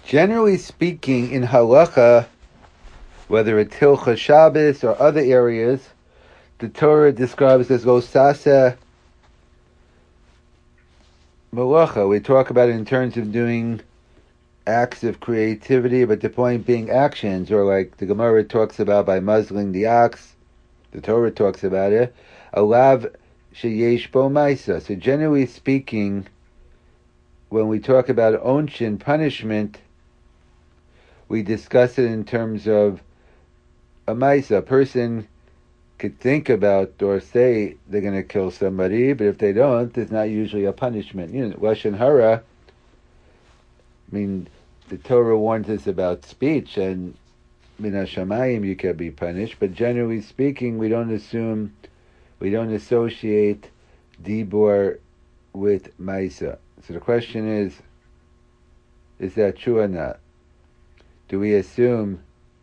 Generally speaking, in halacha, whether it's Hilchah Shabbos or other areas, the Torah describes as lo sasa malacha. We talk about it in terms of doing acts of creativity, but the point being actions, or like the Gemara talks about by muzzling the ox, the Torah talks about it, alav sheyesh bo maisa. So generally speaking, when we talk about onshin, punishment, we discuss it in terms of a maisa. A person could think about or say they're going to kill somebody, but if they don't, there's not usually a punishment. Lashon hara, I mean, the Torah warns us about speech, and min hashamayim you can be punished, but generally speaking, we don't associate dibor with maisa. So the question is that true or not? Do we assume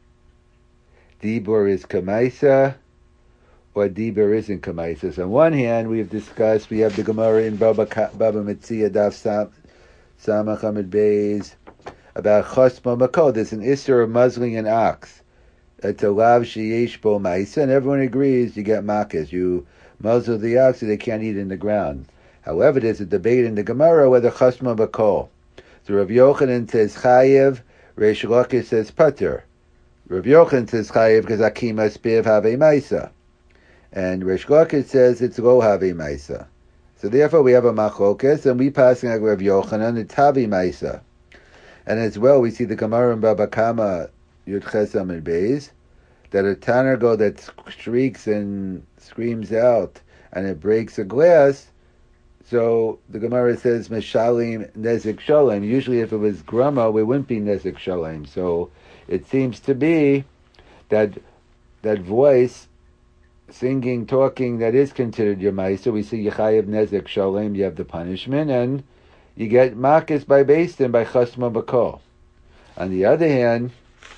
dibor is kamaisa, or dibor isn't kamaisa? So on one hand, we have discussed, we have the Gemara in Baba Metzia Daf Samach Amid Beis about chosma makol. There's an issur of muzzling an ox. It's a lav sheyesh bo maisa, and everyone agrees you get makas. You muzzle the ox so they can't eat in the ground. However, there's a debate in the Gemara whether chosma makol. So Rav Yochanan says chayev, Reish Lakish says pater. Rav Yochanan says chayev because akima spiv have maisa, and Reish Lakish says it's lo have maisa. So therefore we have a machlokas, and we passing like Rav Yochanan, it's havi maisa. And as well, we see the Gemara in Baba Kama Yud Ches Amid Beis that a tanargo that shrieks and screams out and it breaks a glass. So the Gemara says Meshalim Nezik Shalem. Usually, if it was grama, we wouldn't be Nezik Shalem. So it seems to be that voice, singing, talking, that is considered your ma'aser. We see Yechayev Nezik Shalem. You have the punishment, and you get makas by Beistin by chasma bakol. On the other hand,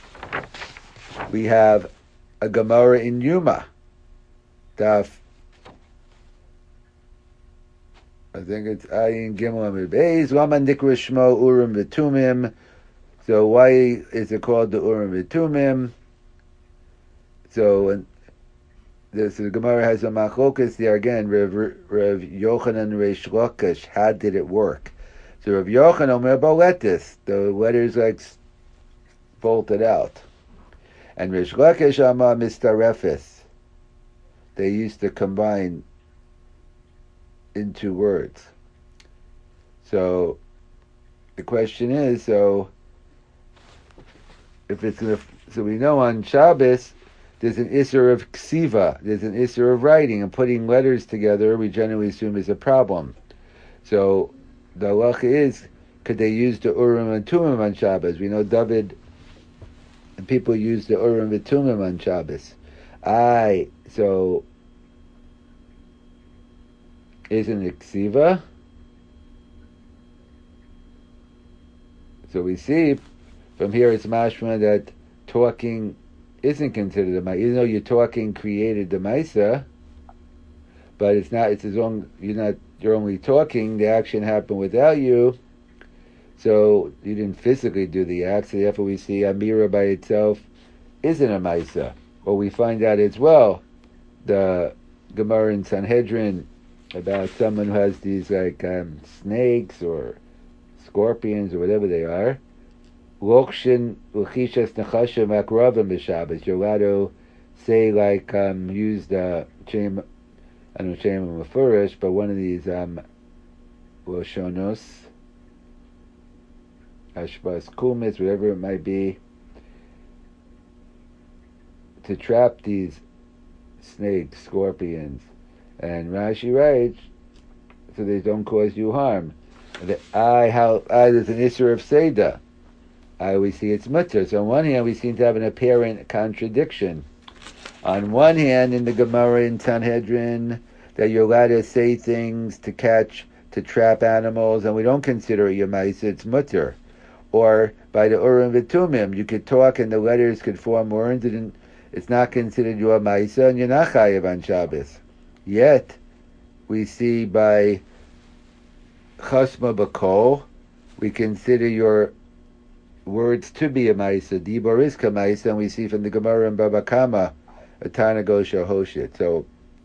we have a Gemara in Yuma, Daf. I think it's Ayin Gimel Amid Beis. Lama Nikra Shmo Urim V'Tumim. So why is it called the Urim V'Tumim? So the Gemara has a machlokas there again. Rav Yochanan Reish Lakish. How did it work? So Rav Yochanan Omer Boletis, the letters like bolted out. And Reish Lakish Amar Mistarefis. They used to combine into words. So the question is, so if it's so we know on Shabbos there's an issur of ksiva, there's an issur of writing, and putting letters together we generally assume is a problem. So the halacha is, could they use the Urim and Tumim on Shabbos? We know David and people use the Urim and Tumim on Shabbos. So isn't it ksiva? So we see from here it's mashma that talking isn't considered a maisa, even though you're talking created the maisa, but it's not. It's as long you're only talking. The action happened without you, so you didn't physically do the act. So therefore, we see amira by itself isn't a maisa. Or we find out as well the Gemara in Sanhedrin about someone who has these like snakes or scorpions or whatever they are. Lokshin uchishas nechashim akravim b'Shabbos. You're allowed to say like use the shem. I don't know shem mefurish, but one of these loshonos, ashbas kumis, whatever it might be, to trap these snakes, scorpions. And Rashi writes, so they don't cause you harm. There's an issue of Seder. We see it's mutter. So on one hand, we seem to have an apparent contradiction. On one hand, in the Gemara in Sanhedrin, that you're allowed to say things to trap animals, and we don't consider it your ma'aser, it's mutter. Or by the Urim V'Tumim, you could talk and the letters could form words, and it's not considered your ma'aser, and you're not chayev on Shabbos. Yet, we see by chasma bakol, we consider your words to be a Maisa. Dibor is Kamaisa, and we see from the Gemara in Baba Kama, a Tana Gosha Hoshit. So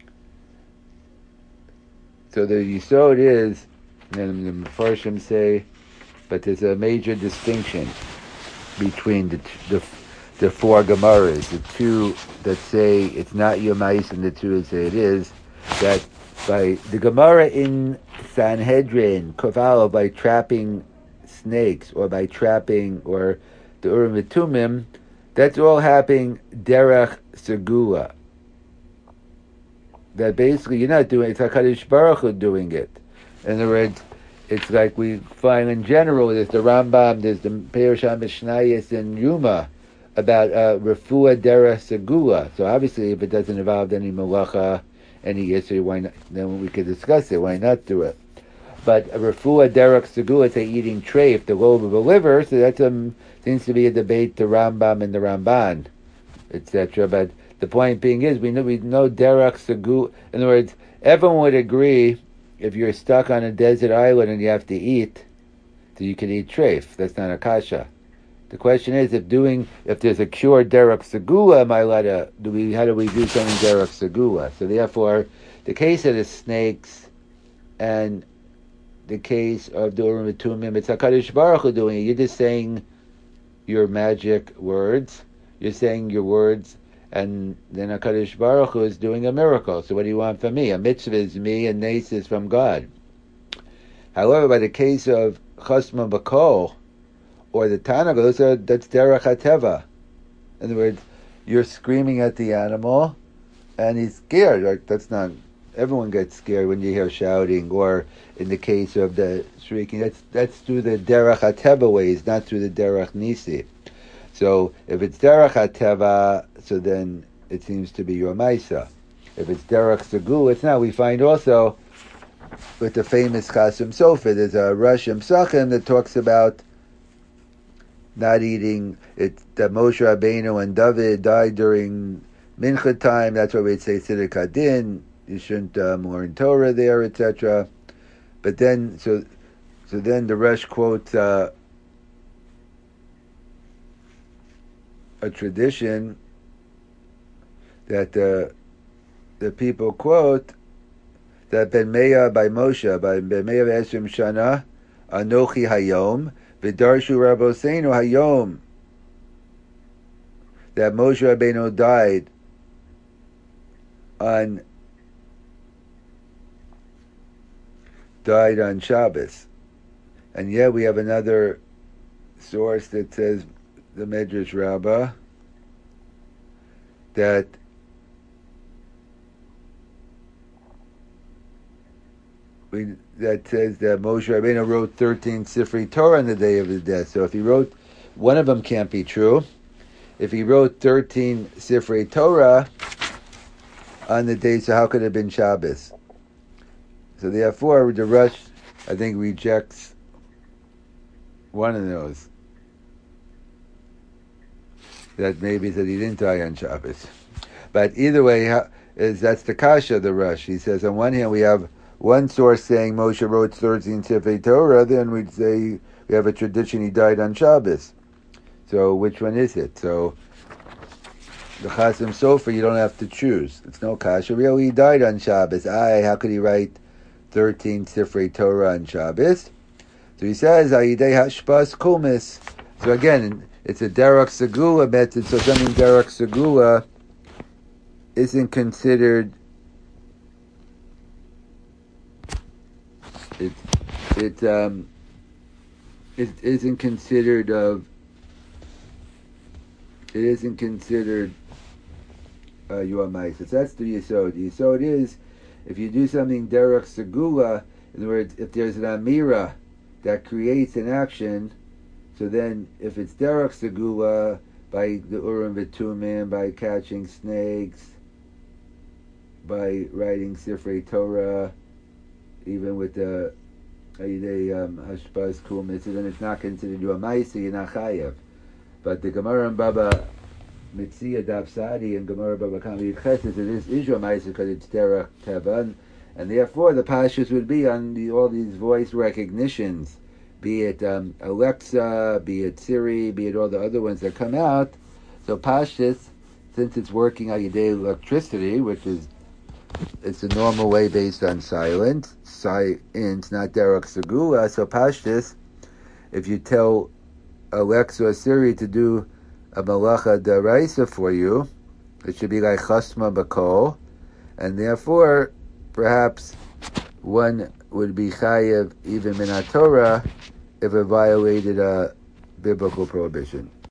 the Yisod is, and the Mefarshim say, but there's a major distinction between the four Gemaras, the two that say it's not Yomais and the two that say it is, that by the Gemara in Sanhedrin, Kovala, by trapping snakes, or by trapping, or the Urim V'Tumim, that's all happening derech segula. That basically you're not doing it, it's HaKadosh Baruch Hu doing it. In other words, it's like we find in general, there's the Rambam, there's the Perush HaMishnayos and Yuma about refuah derech segula. So obviously if it doesn't involve any malacha, any issue, why not? Then we could discuss it, why not do it? But a refuah derech segula, say eating treif, the lobe of a liver, so that seems to be a debate, the Rambam and the Ramban, etc. But the point being is, we know derech segula. In other words, everyone would agree if you're stuck on a desert island and you have to eat, so you can eat treif. That's not a kasha. The question is, if there's a cure derech segula, am I allowed to, how do we do something derech segula? So therefore, the case of the snakes and the case of the Urim V'Tumim, it's HaKadosh Baruch Hu doing it. You're just saying your magic words. You're saying your words, and then HaKadosh Baruch Hu is doing a miracle. So what do you want from me? A mitzvah is me, and nes is from God. However, by the case of Chasma B'Kol, or the Tana, that's derech hateva. In other words, you're screaming at the animal, and he's scared. Like, that's not. Everyone gets scared when you hear shouting, or in the case of the shrieking, that's through the derech hateva ways, not through the derech nisi. So if it's derech hateva, so then it seems to be your maisa. If it's derech segul, it's not. We find also with the famous Chasim Sofer, there's a Rosh Psachim that talks about not eating. It's that Moshe Rabbeinu and David died during Mincha time. That's why we'd say Siddur Kadin. You shouldn't learn Torah there, etc. But then, so then the Rosh quotes a tradition that the people quote that Ben Meah by Moshe, by Ben Meah Esrim Shana, Anochi Hayom, V'darshu Rabboseinu Hayom, that Moshe Rabbeinu died on Shabbos. And yet we have another source that says, the Medrash Rabbah, that says that Moshe Rabbeinu wrote 13 Sifrei Torah on the day of his death. So if he wrote, one of them can't be true. If he wrote 13 Sifrei Torah on the day, so how could it have been Shabbos? So therefore, the Rosh, I think, rejects one of those. That maybe that he didn't die on Shabbos. But either way, that's the kasha of the Rosh. He says, on one hand, we have one source saying Moshe wrote 13 Sifrei Torah, then we'd say we have a tradition he died on Shabbos. So which one is it? So the Chasim Sofer, you don't have to choose. It's no kasha. Really, he died on Shabbos. How could he write 13 Sifrei Torah on Shabbos? So he says, Ayidei Hashpas Kumis. So again, it's a derech segula method, so something derech segula isn't considered. It isn't considered of. It isn't considered Yuamais. So that's the Yisod. The Yisod is, if you do something derech segula, in other words, if there's an amira that creates an action, so then if it's derech segula, by the Urim V'Tumim, by catching snakes, by writing Sifrei Torah, even with the Hashpaz Kumis, then it's not considered Yuamaisi, you're not chayav. But the Gemara and Baba Mitzia Daf Sadi and Gemara Baba Kami Yitches, it is Yuamaisi because it's derech teva, and therefore the pashas would be on all these voice recognitions be it Alexa, be it Siri, be it all the other ones that come out. So Pashtus, since it's working on your electricity, which is it's a normal way based on science, not derech segula. So Pashtus, if you tell Alexa or Siri to do a malacha deraisa for you, it should be like chasma bakol, and therefore perhaps one would be chayev even min Torah if it violated a biblical prohibition.